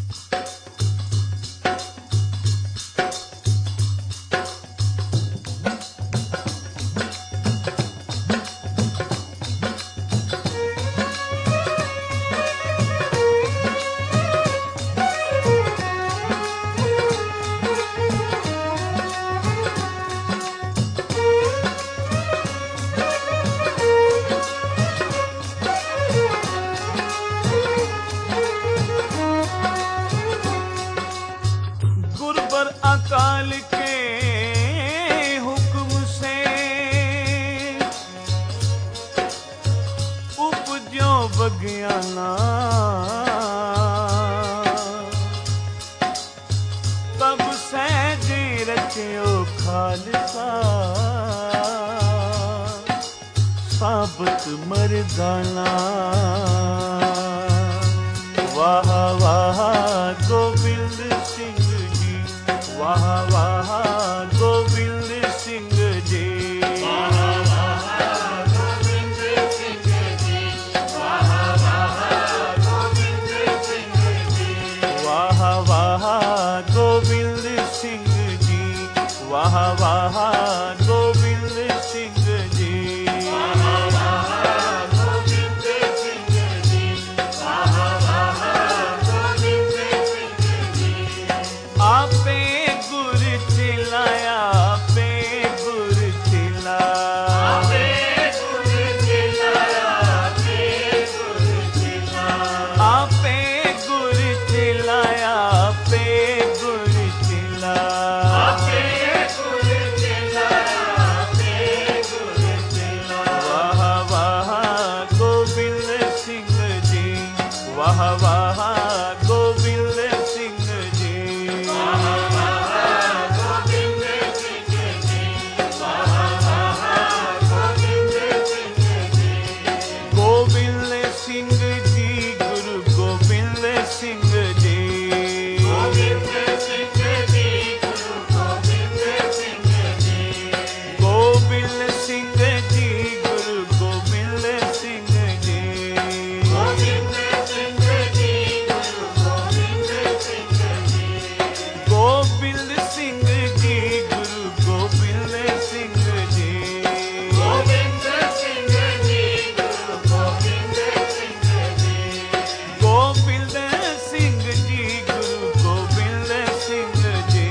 अकाल के हुक्म से उपजो बगियाना, तब सहजे रचियो खालसा, साबत मर्दाना। वाह वाह गोविंद सिंह जी, वाह वाह गोविंद सिंह जी, वाह वाह गोविंद सिंह जी, वाह वाह गोविंद सिंह जी, वाह वाह गोविंद सिंह जी, वाह वाह गोविंद सिंह जी, वाह वाह गोविंद सिंह जी, वाह वाह गोविंद सिंह जी। आपे गुर चिलाया, आपे गुर चिला, आपे गुर चिलाया, आपे गुर चिला, आपे गुर चिलाया, आपे गुर चिला। आपे गुर चिलाया, आपे गुर चिला। वाह वाह गोविंद सिंह जी, वाह वाह गोविंद सिंह जी, वाह वाह गोविंद सिंह जी, वाह वाह गोविंद सिंह जी। गोविंद सिंह जी, गुरु गोविंद सिंह जी, गोविंद सिंह जी, गुरु गोविंद सिंह जी, गोविंद सिंह जी, गुरु गोविंद सिंह जी, गोविंद सिंह जी, गुरु गोविंद सिंह जी, गोविंद सिंह जी, गुरु गोविंद सिंह जी, गोविंद सिंह जी, गुरु गोविंद सिंह जी, गोविंद सिंह जी, गुरु गोविंद सिंह जी,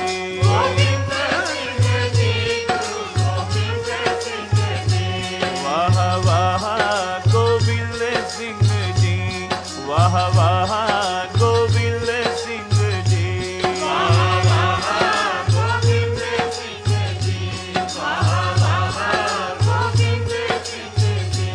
गोविंद सिंह जी, गुरु गोविंद सिंह जी। वाह वाह गोविंद सिंह जी, वाह वाह गोविंद सिंह जी, वाह वाह गोविंद सिंह जी, वाह वाह गोविंद सिंह जी।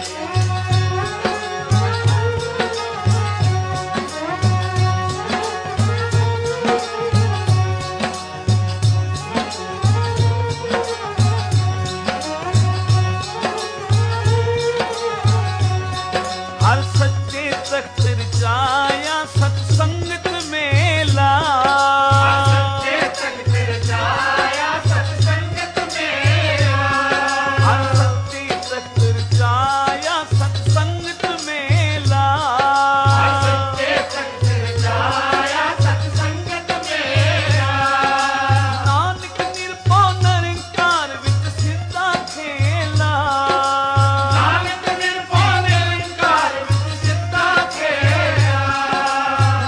हर सच्चे तख्त रचाया सत्संगत मेला, सच्चे तख्त रचाया सत्संगत मेला, हर सच्चे तख्त रचाया सत्संगत मेला, सच्चे तख्त रचाया सत्संगत मेला। नानक निरपो निरंकार विच सिद्धा खेला, नानक निरभਉ निरंकार विच सिद्धा खेला,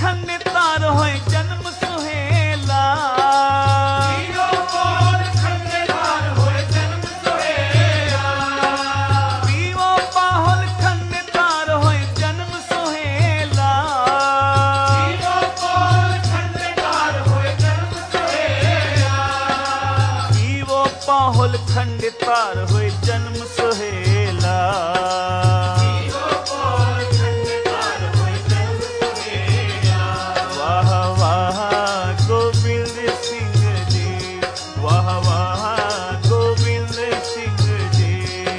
खंड तार होए जन्म सुहेला जीरो बोल खंडेदार होए जन्म सोहेला पीवो पाहुल खंड तार होए जन्म सुहेला जीरो बोल खंडेदार होए जन्म सोहेला पीवो पाहुल खंड तार होए जन्म सुहेला जीरो बोल खंडेदार होए जन्म सोहेला वाह वाह गोविंद सिंह जी वाह वाह गोविंद सिंह जी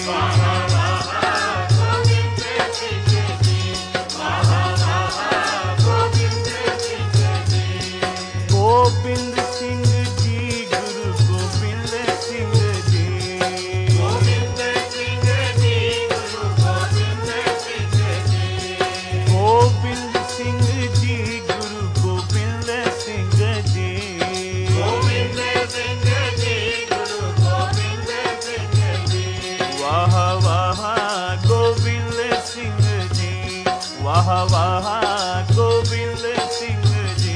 गोविंद सिंह जी वाह वाह गोविंद सिंह जी गोविंद सिंह जी गुरु गोविंद सिंह जी गोविंद सिंह जी गुरु गोविंद सिंह जी गोविंद सिंह जी गुरु गोविंद सिंह जी गोविंद सिंह जी गुरु गोविंद सिंह जी वाह वाह गोविंद सिंह जी वाह वाह गोविंद सिंह जी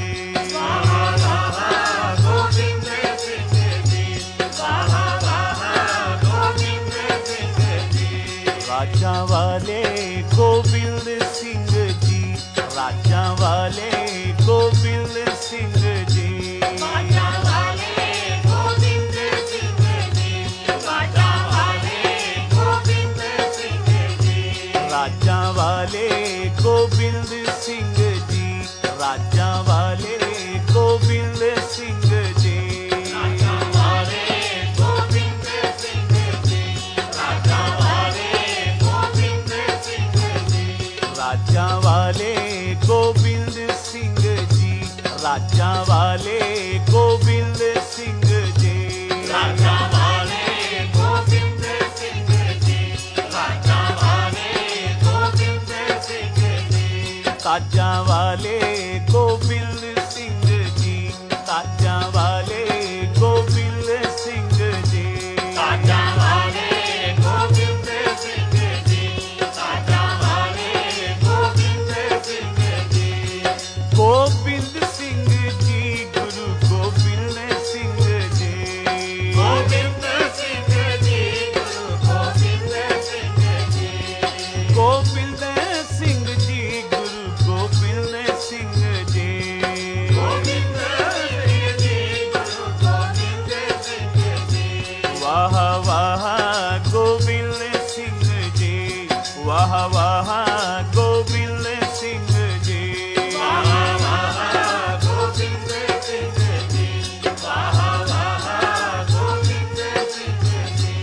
गोविंद सिंह जी वाह वाह गोविंद सिंह जी राजा वाले गोविंद सिंह जी राजा वाले गोविंद सिंह जी राजा वाले गोविंद सिंह जी राजा वाले गोविंद सिंह जी राजा वाले गोविंद सिंह जी राजा वाले गोविंद सिंह जी राजा वाले गोविंद सिंह जी राजा वाले गोविंद सिंह जी राजा वाले गोविंद सिंह जी राजा वाले गोविंद सिंह जी राजा वाले गोविंद सिंह जी राजा वाले गोविंद सिंह जी ताजा वाले गोविंद सिंह जी ताजा वाले गोविंद सिंह जी राजा वाले गोविंद सिंह जी राजा वाले गोविंद सिंह जी गोविंद सिंह जी गुरु गोविंद सिंह जी गोविंद सिंह जी गुरु गोविंद सिंह जी गोविंद सिंह जी गुरु गोविंद सिंह जी गोविंद सिंह जी गुरु गोविंद सिंह जी वाह वाह गोविंद सिंह जी वाह वाह गोविंद सिंह जी वाह वाह गोविंद सिंह जी वाह वाह गोविंद सिंह जी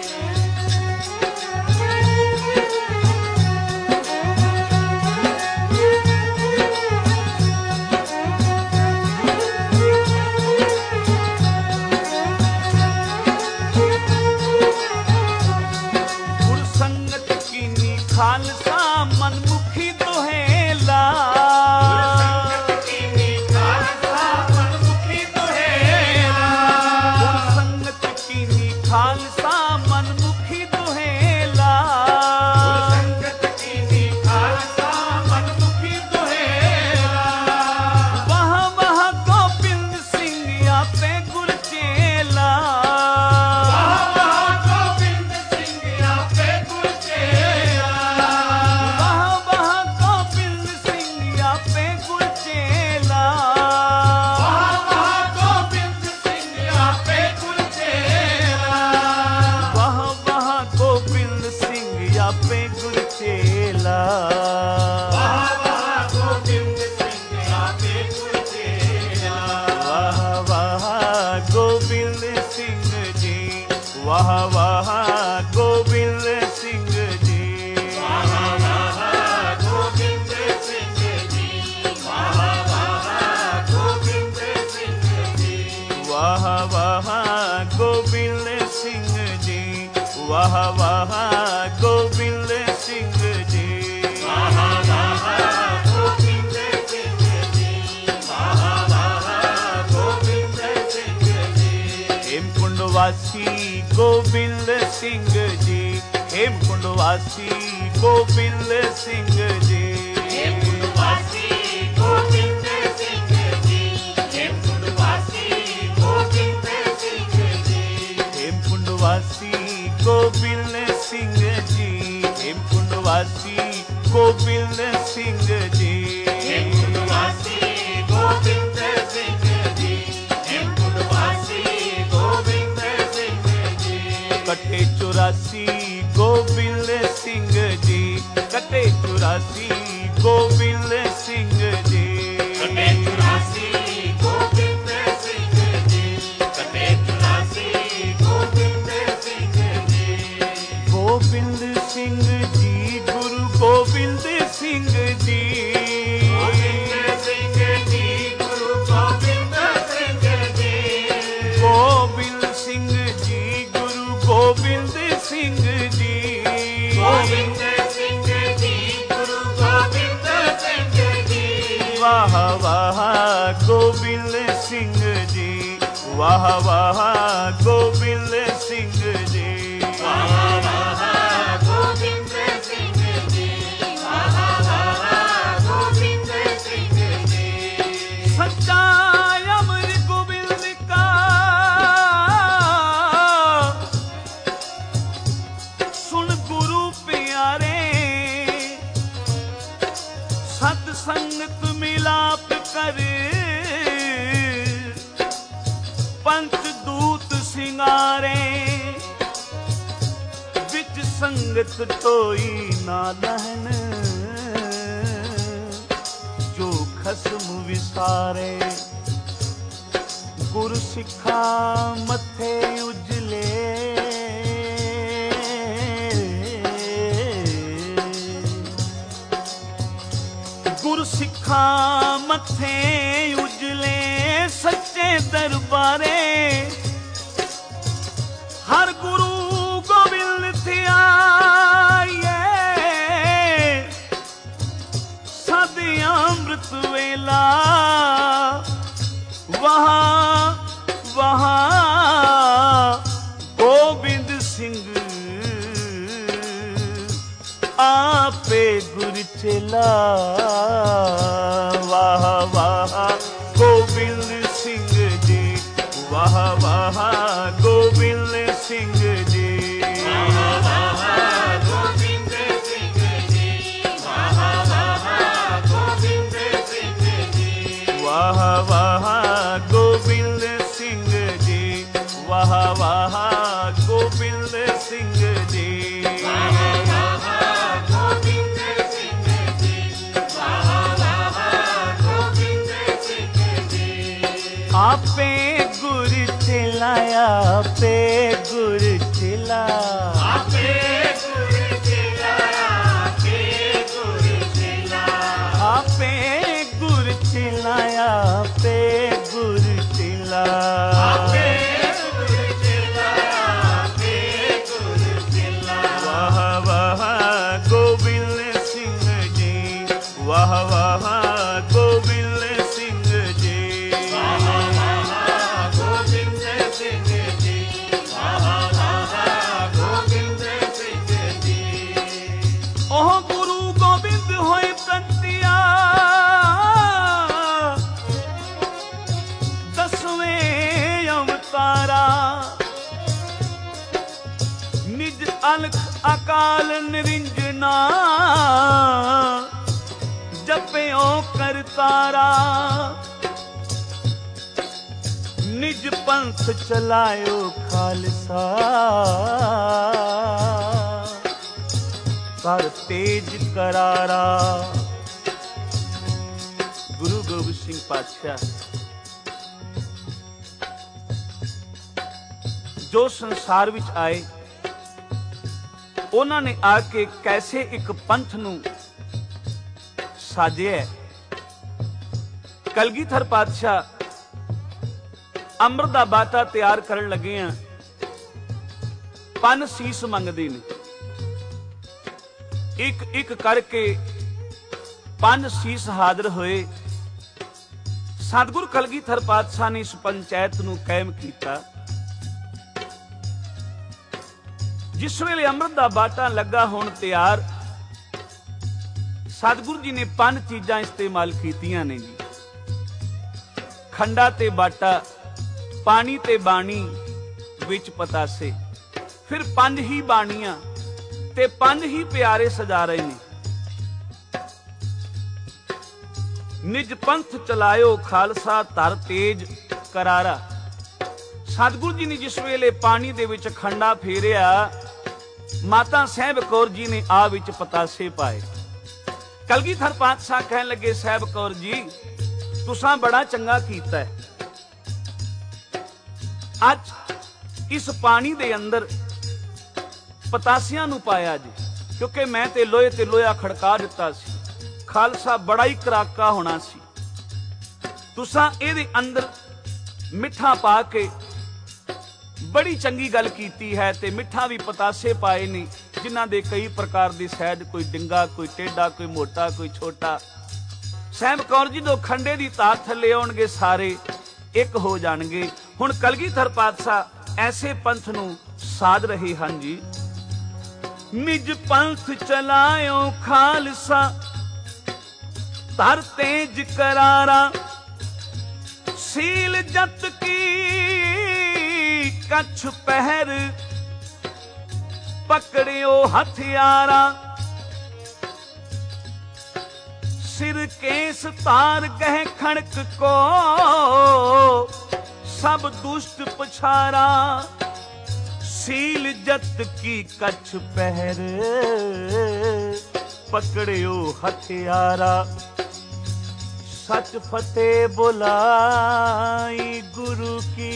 गुर संगत कीनी खालसा मनमुखी दुहेला संगत कीनी खालसा मनमुखी दुहेला गुर संगत कीनी खालसा मनमुखी दुहेला संगत कीनी खालसा मनमुखी दुहेला वाह वाह गोविंद सिंह आपे गुर चेला वाह गोविंद सिंह आपे गुर चेला वाह वाह गोविंद सिंह आपे गुर चेला वाह गोविंद सिंह आपे गुर चेला वाह वाह गोविंद सिंह आपे गुर चेला वाह गोविंद सिंह आपे गुर चेला वाह वाह गोविंद सिंह जी वाह वाह गोविंद सिंह जी वाह वाह गोविंद सिंह जी वाह वाह गोविंद सिंह जी वाह वाह गोविंद सिंह जी वाह वाह गोविंद सिंह जी वाह वाह गोविंद सिंह जी वाह वाह गोविंद सिंह जी हेमकुंडवासी गोविंद सिंह जी हेमकुंडवासी गोविंद सिंह जी हेमकुंडवासी गोविंद चुरासी गोबिंद सिंह जी, कटे 84 गोबिंद सिंह जी, कटे 84 गोबिंद सिंह जी, कटे 84 गोबिंद सिंह जी। गोबिंद सिंह जी गुरु गोबिंद सिंह जी, गोबिंद सिंह जी गुरु गोबिंद सिंह जी, गोबिंद सिंह जी गुरु गोबिंद सिंह जी, गोबिंद सिंह जी गुरु गोबिंद सिंह जी। वाह वाह गोबिंद सिंह जी, वाह वाह गोबिंद सिंह जी, वाह वाह गोबिंद सिंह जी, वाह वाह गोबिंद सिंह जी। सच्चा अमर गोविंद का सुन गुरु प्यारे, सत संगत मिलाप कर पंच दूत सिंगारे, विच संगत टोई ना लहन जो खसम विसारे, गुरु सिखा मथे उजले, गुरु सिखा मथे उजले, सच्चे दरबारे हर गुरु गोबिंद थिया सद अमृत वेला, वहाँ वहाँ गोबिंद सिंह आपे गुर चेला, वाह वाह गोबिंद सिंह जी, वाह वाह गोबिंद सिंह जी, वाह वाह गोबिंद सिंह जी, वाह वाह गोबिंद सिंह जी। वाह वाह गोबिंद सिंह जी, वाह वाह गोबिंद सिंह जी, वाह वाह गोबिंद सिंह जी, वाह वाह गोबिंद सिंह जी। आपे गुर चिलाया, पे गुर चिला, आपे गुर चिला, आपे गुर चिला, आपे गुर चिलाया, पे गुर चिला, आपे गुर चिला, आपे गुर चिला। वाह वाह गोबिंद सिंह जी, वाह वाह गोबिंद सिंह जी, वाह वाह गोबिंद सिंह जी, वाह वाह गोबिंद सिंह जी। ओह गुरु गोबिंद होए प्रंतिया, दसवें अवतारा, निज अलख अकाल निरंजना, जपयो करतारा, निज पंथ चलायो खालसा, कर तेज करारा। गुरु गोबिंद सिंह पातशाह जो संसार विच आए, ਉਹਨਾਂ ਨੇ ਆ ਕੇ ਕੈਸੇ ਇੱਕ ਪੰਥ ਨੂੰ ਸਾਜਿਆ। ਕਲਗੀਧਰ ਪਾਤਸ਼ਾਹ ਅੰਮ੍ਰਿਤ ਦਾ ਬਾਟਾ ਤਿਆਰ ਕਰਨ ਲੱਗੇ ਆ, ਪੰਨ ਸੀਸ ਮੰਗਦੇ ਨੇ, ਇੱਕ ਇੱਕ ਕਰਕੇ ਪੰਜ ਸੀਸ ਹਾਜ਼ਰ ਹੋਏ। ਸਤਿਗੁਰ ਕਲਗੀਧਰ ਪਾਤਸ਼ਾਹ ਨੇ ਇਸ ਪੰਚਾਇਤ ਨੂੰ ਕਾਇਮ ਕੀਤਾ। जिस वेले अमृत का बाटा लगा होण तैयार, सतगुरु जी ने 5 चीज़ां इस्तेमाल कीतियां ने जी। खंडा ते बाटा, पानी ते बाणी, विच पतासे। फिर 5 ही बाणियां ते 5 ही प्यारे सजा रहे ने। निज पंथ चलायो खालसा, धर तेज करारा। सतगुरु जी ने जिस वेले पानी दे विच खंडा फेरिया, ਮਾਤਾ ਸਾਹਿਬ ਕੌਰ ਜੀ ਨੇ ਆ ਵਿੱਚ ਪਤਾਸੇ ਪਾਏ। ਕਲਗੀਧਰ ਪਾਤਸ਼ਾਹ ਕਹਿਣ ਲੱਗੇ, ਸਾਹਿਬ ਕੌਰ ਜੀ ਤੁਸਾਂ ਬੜਾ ਚੰਗਾ ਕੀਤਾ ਹੈ। ਅੱਜ ਇਸ ਪਾਣੀ ਦੇ ਅੰਦਰ ਪਤਾਸਿਆਂ ਨੂੰ ਪਾਇਆ ਜੀ, ਕਿਉਂਕਿ ਮੈਂ ਤੇ ਲੋਹਾ ਖੜਕਾ ਦਿੱਤਾ ਸੀ, ਖਾਲਸਾ ਬੜਾ ਹੀ ਕਰਾਕਾ ਹੋਣਾ ਸੀ। ਤੁਸਾਂ ਇਹਦੇ ਅੰਦਰ ਮਿੱਠਾ ਪਾ ਕੇ ਬੜੀ ਚੰਗੀ ਗੱਲ ਕੀਤੀ ਹੈ, ਤੇ ਮਿੱਠਾ ਵੀ ਪਤਾਸੇ ਪਾਏ ਨੇ ਜਿਨ੍ਹਾਂ ਦੇ ਕਈ ਪ੍ਰਕਾਰ ਦੀ ਸਹਿਜ, ਕੋਈ ਡਿੰਗਾ, ਕੋਈ ਟੇਢਾ, ਕੋਈ ਮੋਟਾ, ਕੋਈ ਛੋਟਾ। ਸਾਹਿਬ ਕੌਰ ਜੀ ਦੋ ਖੰਡੇ ਦੀ ਤਾਕ ਥੱਲੇ ਆਉਣਗੇ, ਸਾਰੇ ਇੱਕ ਹੋ ਜਾਣਗੇ। ਹੁਣ ਕਲਗੀਧਰ ਪਾਤਸ਼ਾਹ ਐਸੇ ਪੰਥ ਨੂੰ ਸਾਧ ਰਹੇ ਹਨ ਜੀ। ਨਿਜ ਪੰਥ ਚਲਾਇਓ ਖਾਲਸਾ, ਧਰ ਤੇਜ करारा, ਸੀਲ ਜਤ ਕੀ कछ पहर, पकड़ियो हथियारा, सिर केस तार गह खड़क को, सब दुष्ट पछारा, सील जत की कछ पहर, पकड़ियो हथियारा, सच फतेह बुलाई गुरु की,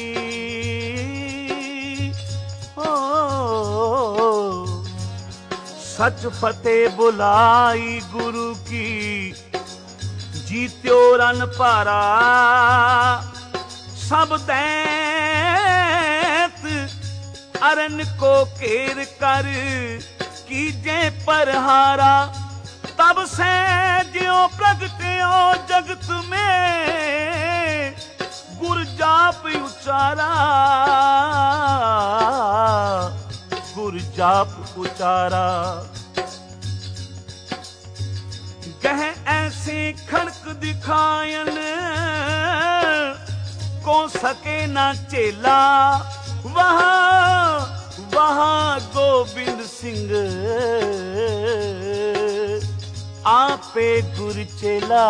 सच फतेह बुलाई गुरु की, जीत्यो रन भारा, सब दैत अरन को घेर कर, कीजे परहारा, तब से ज्यो प्रगट्यो जगत में, गुर जाप उचारा, गुर जाप उचारा। कह ऐसे खड़क दिखायन, को सके ना चेला, वहां वहां गोबिंद सिंह, आपे गुर चेला,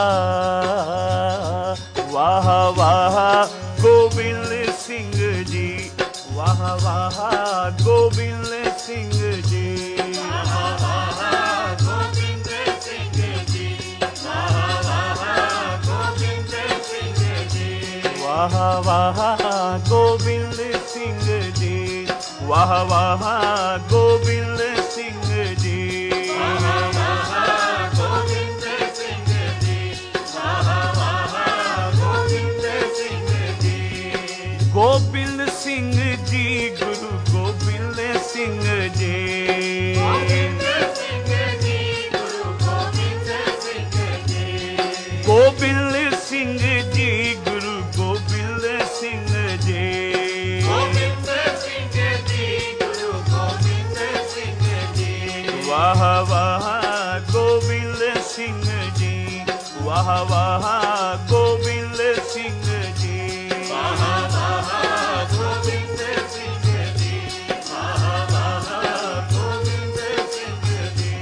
वाह वाह गोबिंद सिंह जी, वाह वाह गोबिंद सिंह जी, वाह वाह गोबिंद सिंह जी, वाह वाह गोबिंद सिंह जी, वाह वाह गोबिंद सिंह जी, वाह वाह गोबिंद सिंह जी, वाह वाह गोबिंद सिंह जी, वाह वाह गोबिंद सिंह जी, गोबिंद सिंह जी, गुरु गोबिंद सिंह जी, गोबिंद सिंह जी, गुरु गोबिंद सिंह जी, गोबिंद सिंह जी, गुरु गोबिंद सिंह जी, गोबिंद सिंह जी, गुरु गोबिंद सिंह जी, वाह वाह गोबिंद सिंह जी, वाह वाह गोबिंद सिंह जी, वाह वाह गोबिंद सिंह जी, वाह वाह गोबिंद सिंह जी,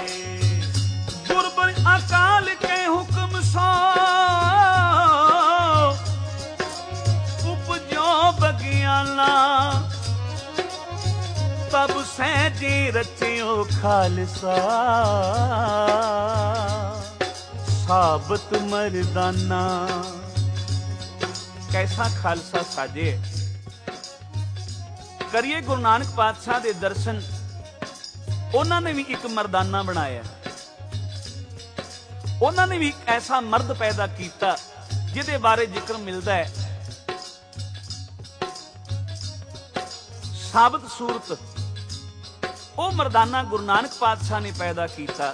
गुरबर अकाल के हुक्म सो, उपजो बगियाना, तब सहजे रचियो खालसा, साबत मर्दाना। कैसा खालसा साजे, करिए गुरु नानक पातशाह दे दर्शन। उन्होंने भी एक मर्दाना बनाया, उन्होंने भी एक ऐसा मर्द पैदा किया जिहदे बारे जिक्र मिलता है। साबत सूरत ਉਹ ਮਰਦਾਨਾ ਗੁਰੂ ਨਾਨਕ ਪਾਤਸ਼ਾਹ ਨੇ ਪੈਦਾ ਕੀਤਾ,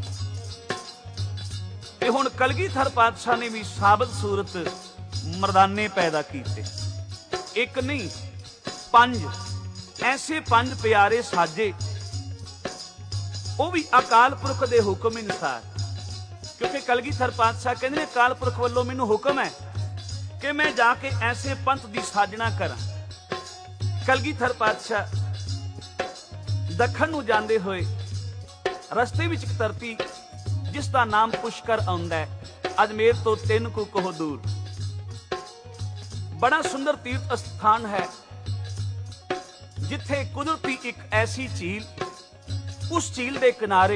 ਤੇ ਹੁਣ ਕਲਗੀਧਰ ਪਾਤਸ਼ਾਹ ਨੇ ਵੀ ਸਾਬਤ ਸੂਰਤ ਮਰਦਾਨੇ ਪੈਦਾ ਕੀਤੇ। ਇੱਕ ਨਹੀਂ, 5 ਐਸੇ 5 ਪਿਆਰੇ ਸਾਜੇ, ਉਹ ਵੀ ਅਕਾਲ ਪੁਰਖ ਦੇ ਹੁਕਮ ਅਨੁਸਾਰ। ਕਿਉਂਕਿ ਕਲਗੀਧਰ ਪਾਤਸ਼ਾਹ ਕਹਿੰਦੇ ਨੇ ਅਕਾਲ ਪੁਰਖ ਵੱਲੋਂ ਮੈਨੂੰ ਹੁਕਮ ਹੈ ਕਿ ਮੈਂ ਜਾ ਕੇ ਐਸੇ ਪੰਥ ਦੀ ਸਾਜਣਾ ਕਰਾਂ। ਕਲਗੀਧਰ ਪਾਤਸ਼ਾਹ ਦੱਖਣ ਨੂੰ ਜਾਂਦੇ ਹੋਏ ਰਸਤੇ ਵਿੱਚ ਇੱਕ ਧਰਤੀ ਜਿਸ ਦਾ ਨਾਮ ਪੁਸ਼ਕਰ ਆਉਂਦਾ ਹੈ, ਅਜਮੇਰ ਤੋਂ 3 ਕੋਹ ਦੂਰ, ਬੜਾ ਸੁੰਦਰ ਤੀਰਥ ਸਥਾਨ ਹੈ। जिथे कुदरती एक ऐसी झील, उस झील के किनारे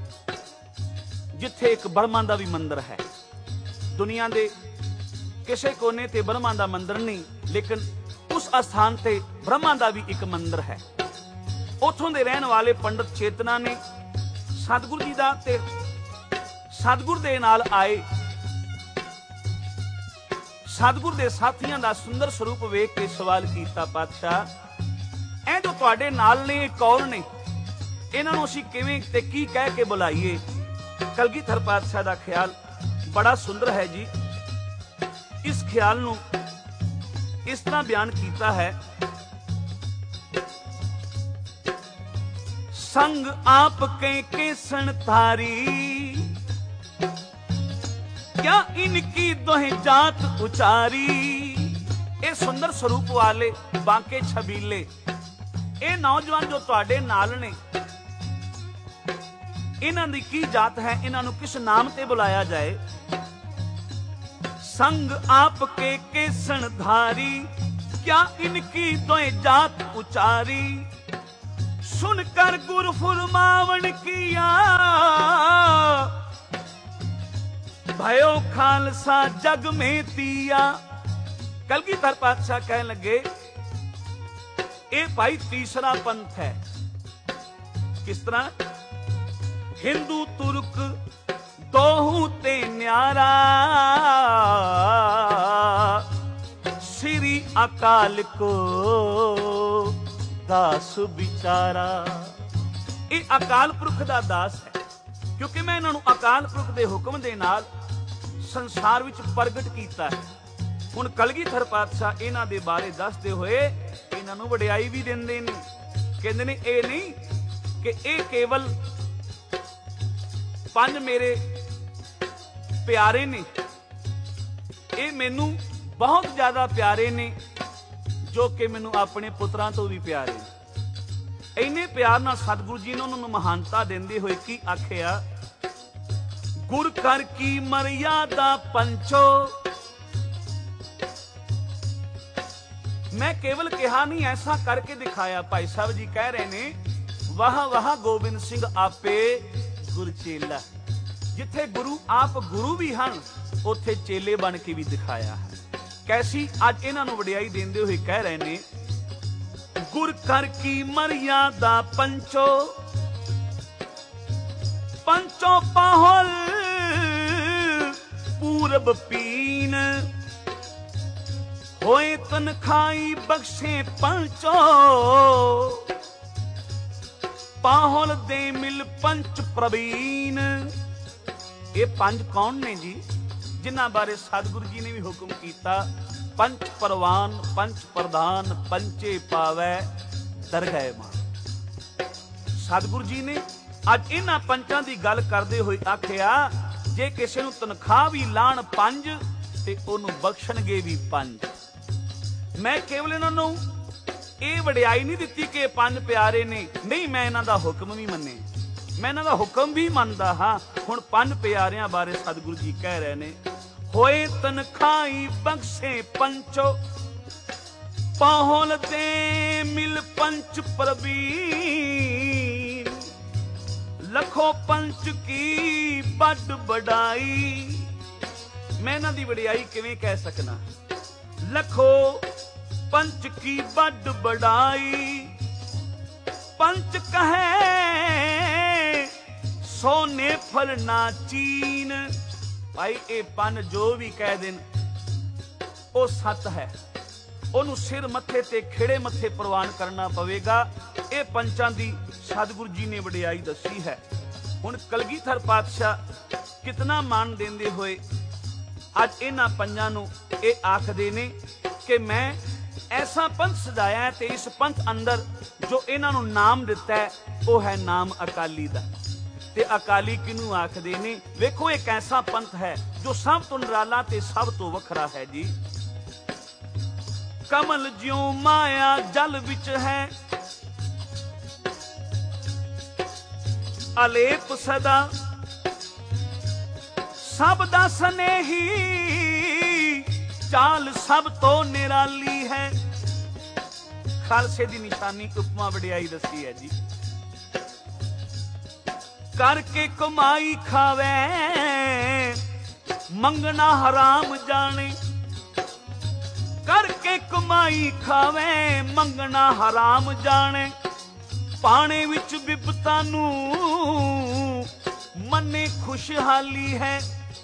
जिथे एक ब्रह्मा का भी मंदिर है। दुनिया के किसी कोने ते ब्रह्मा का मंदिर नहीं, लेकिन उस स्थान ते ब्रह्मा का भी एक मंदिर है। उथों दे रहने वाले पंडित चेतना ने सतगुरु जी दा ते सतगुरु दे नाल आए सतगुरु दे साथियां दा सुंदर स्वरूप वेख के सवाल कीता, पातशाह ऐ जो तुहाडे नाल ने कौन ने, इन्हां नूं असीं किवें ते की कह के बुलाईए? कलगीधर पातशाह दा ख्याल बड़ा सुंदर है जी। इस ख्याल नूं इस तरह बयान कीता है, संग आप के संतारी, क्या इनकी दोहे जात उचारी। ये सुंदर स्वरूप वाले बांके छबीले, ये नौजवान जो तुहाडे नाल ने, इन्हां दी की जात है, इन्हां नूं किस नाम ते बुलाया जाए? संग आपके संधारी, क्या इनकी दोहे जात उचारी। सुनकर गुरु फुरमावन किया, भयो खालसा जग में दिया। कलगीधर पातशाह कहने लगे, ये भाई तीसरा पंथ है। किस तरह? हिंदू तुर्क दोहू ते न्यारा, श्री अकाल को दास बिचारा। ये अकाल पुरख दा दास है, क्योंकि मैं इन्हां नूं अकाल पुरख दे हुक्म दे नाल संसार विच प्रगट कीता है। हुण कलगीधर पातशाह इन्हां दे बारे दसदे होए इन्हां नूं वडियाई भी दिंदे ने, कहंदे ने ये नहीं कि ये केवल पंज मेरे प्यारे ने, ये मैनू बहुत ज्यादा प्यारे ने, जो कि मैनू अपने पुत्रां तो भी प्यारे ने। इन्ने प्यार नाल सतगुरु जी ने उन्होंने महानता देंदे होए की आखिया, गुर कर की मर्यादा पंचो। मैं केवल कहा नहीं, ऐसा करके दिखाया। भाई साहब जी कह रहे ने, वाह वाह गोबिंद सिंह आपे गुर चेला। जिथे गुरु आप गुरु भी हैं, उथे चेले बन के भी दिखाया है। कैसी अज इन्हां नूं वडियाई देंदे हुए कह रहे ने, गुर कर की मर्यादा पंचो, पंचो पाहुल पूरब पीन, होए तनखाई बख्शे पंचो, पाहुल दे मिल पंच प्रवीण। ये पंज कौन ने जी, जिन्हां बारे सतगुरु जी ने भी हुक्म किया, पंच परवान पंच प्रधान पंचे पावै दरगह मान। सतगुरु जी ने अज इन्हां पंचां दी गल करदे होए आखिया, जे किसी नूं तनखाह भी लाण पंज ते ओनूं बख्शणगे भी पंज। मैं केवल इन्हां नूं ਇਹ ਵਡਿਆਈ नहीं ਦਿੱਤੀ कि पंज प्यारे ने, नहीं मैं इन्हां दा हुक्म भी मन्ने, मैं इन्हां दा हुक्म भी मनदा हाँ। हुण पंज प्यारियां बारे सतगुरु जी कह रहे ने, होए तनखाई बख्शे पंचो, पाहुल दे मिल पंच प्रवीण, लखो पंच की बड़ बड़ाई। मैं इन्हां दी वडियाई किवें कह सकना? लखो पंच की बड़ बड़ाई, पंच कहे सोने फल ना चीन। भाई ये पन जो भी कह देन वो सत है, ओनू सिर मथे ते खेड़े मथे प्रवान करना पवेगा। ये पंचां दी सतगुरु जी ने वडियाई दसी है। हुण कलगीधर पातशाह कितना मान देंदे होए अज इन्हां पंजां नूं ये आखदे ने कि मैं ऐसा पंथ सजाया है, ते इस पंथ अंदर जो इन्हां नूं नाम दिता है वो है नाम अकाली दा। ते अकाली किनू आखदे ने? वेखो एक ऐसा पंथ है जो सब तो निराला ते सब तो वखरा है जी। कमल ज्यों माया जल विच है, अलेप सदा सब दा स्नेही, चाल सब तो निराली है। ਖਾਲਸੇ ਦੀ ਨਿਸ਼ਾਨੀ ਉਪਮਾ ਵਡਿਆਈ ਦੱਸੀ ਹੈ ਜੀ। ਕਰਕੇ ਕਮਾਈ ਖਾਵੇ ਮੰਗਣਾ ਹਰਾਮ ਜਾਣੇ, ਕਰਕੇ ਕਮਾਈ ਖਾਵੇ ਮੰਗਣਾ ਹਰਾਮ ਜਾਣੇ, ਪਾਣੇ ਵਿੱਚ ਬਿਪਤਾ ਨੂੰ ਮੰਨੇ ਖੁਸ਼ਹਾਲੀ ਹੈ,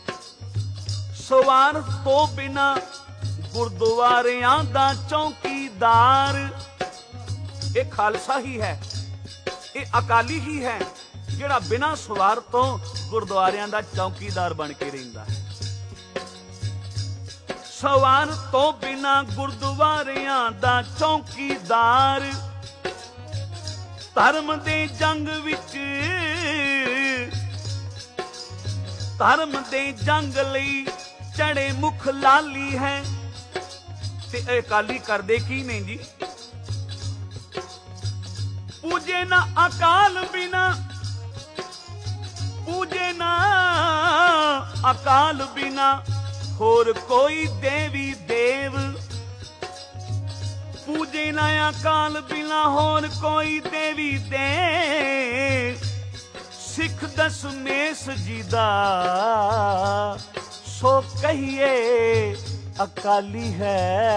ਸਵਾਰਥ ਤੋਂ ਬਿਨਾ ਗੁਰਦੁਆਰਿਆਂ ਦਾ ਚੌਕੀਦਾਰ। ਇਹ ਖਾਲਸਾ ਹੀ ਹੈ, ਇਹ ਅਕਾਲੀ ਹੀ ਹੈ ਜਿਹੜਾ ਬਿਨਾਂ ਸਵਾਰਥ ਤੋਂ ਗੁਰਦੁਆਰਿਆਂ ਦਾ ਚੌਕੀਦਾਰ ਬਣ ਕੇ ਰਹਿੰਦਾ ਹੈ। ਸਵਾਰਥ ਤੋਂ ਬਿਨਾਂ ਗੁਰਦੁਆਰਿਆਂ ਦਾ ਚੌਕੀਦਾਰ, ਧਰਮ ਦੇ ਜੰਗ ਵਿੱਚ, ਧਰਮ ਦੇ ਜੰਗ ਲਈ ਚੜੇ ਮੁਖ ਲਾਲੀ ਹੈ। ਤੇ ਇਹ ਅਕਾਲੀ ਕਰਦੇ ਕੀ ਨੇ ਜੀ? ਪੂਜੇ ਨਾ ਅਕਾਲ ਬਿਨਾ, ਪੂਜੇ ਨਾ ਅਕਾਲ ਬਿਨਾ ਹੋਰ ਕੋਈ ਦੇਵੀ ਦੇਵ, ਪੂਜੇ ਨਾ ਅਕਾਲ ਬਿਨਾ ਹੋਰ ਕੋਈ ਦੇਵੀ ਦੇਵ, ਸਿੱਖ ਦਸਮੇਸ਼ ਜੀ ਦਾ ਸੋ ਕਹੀਏ ਅਕਾਲੀ ਹੈ।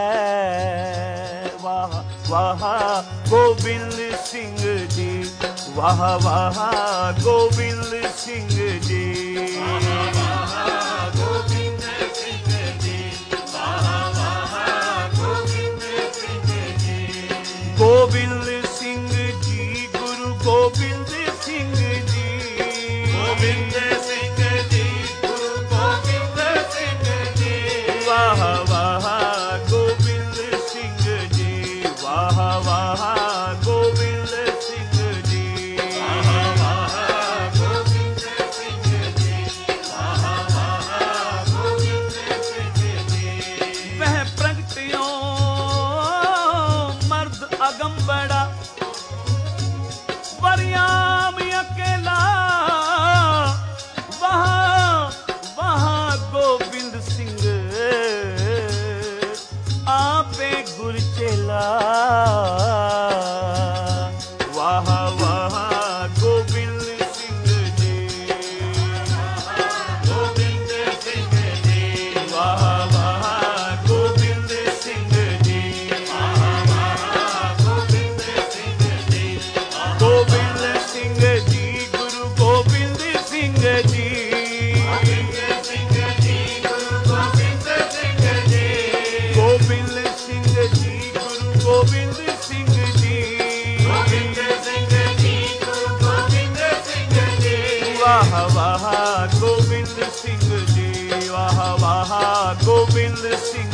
ਵਾਹ ਵਾਹ ਗੋਬਿੰਦ ਸਿੰਘ ਜੀ, ਵਾਹ ਵਾਹ ਗੋਬਿੰਦ ਸਿੰਘ ਜੀ, ਵਾਹ ਵਾਹ ਗੋਬਿੰਦ ਸਿੰਘ ਜੀ, ਵਾਹ ਵਾਹ ਗੋਬਿੰਦ ਸਿੰਘ ਜੀ। ਗੋਬਿੰਦ ਸਿੰਘ ਜੀ, ਗੁਰੂ ਗੋਬਿੰਦ ਸਿੰਘ ਜੀ, ਗੋਬਿੰਦ ਸਿੰਘ ਜੀ, ਗੁਰੂ ਗੋਬਿੰਦ ਸਿੰਘ ਜੀ। ਵਾਹ ਵਾਹ ਗੋਬਿੰਦ ਸਿੰਘ ਜੀ, ਵਾਹ ਵਾਹ ਗੋਬਿੰਦ ਸਿੰਘ ਜੀ, ਵਾਹ ਵਾਹ ਗੋਬਿੰਦ ਸਿੰਘ ਜੀ, ਵਾਹ ਵਾਹ ਗੋਬਿੰਦ ਸਿੰਘ ਜੀ। ਵਹ ਪ੍ਰਗਟਿਓ ਮਰਦ ਅਗੰਬੜਾ, ਵਰਿਆਮ ਅਕੇਲਾ, ਵਾਹ ਵਾਹ ਗੋਬਿੰਦ ਸਿੰਘ ਆਪੇ ਗੁਰ ਚੇਲਾ। ਵਾਹ ਵਾਹ ਗੋਬਿੰਦ ਸਿੰਘ ਜੀ, ਗੋਬਿੰਦ ਸਿੰਘ ਜੀ, ਵਾਹ ਵਾਹ ਗੋਬਿੰਦ ਸਿੰਘ ਜੀ, ਵਾਹ ਵਾਹ ਗੋਬਿੰਦ ਸਿੰਘ ਜੀ। ਗੋਬਿੰਦ ਸਿੰਘ ਜੀ, ਗੁਰੂ ਗੋਬਿੰਦ ਸਿੰਘ ਜੀ, ਗੋਬਿੰਦ ਸਿੰਘ ਜੀ, ਗੁਰੂ ਗੋਬਿੰਦ ਸਿੰਘ ਜੀ। ਗੋਬਿੰਦ ਸਿੰਘ ਜੀ, ਗੁਰੂ ਗੋਬਿੰਦ ਸਿੰਘ ਜੀ, ਗੋਬਿੰਦ ਸਿੰਘ ਜੀ, ਗੁਰੂ ਗੋਬਿੰਦ ਸਿੰਘ ਜੀ। ਵਾਹ ਵਾਹ ਗੋਬਿੰਦ ਸਿੰਘ ਜੀ, ਵਾਹ ਵਾਹ ਗੋਬਿੰਦ ਸਿੰਘ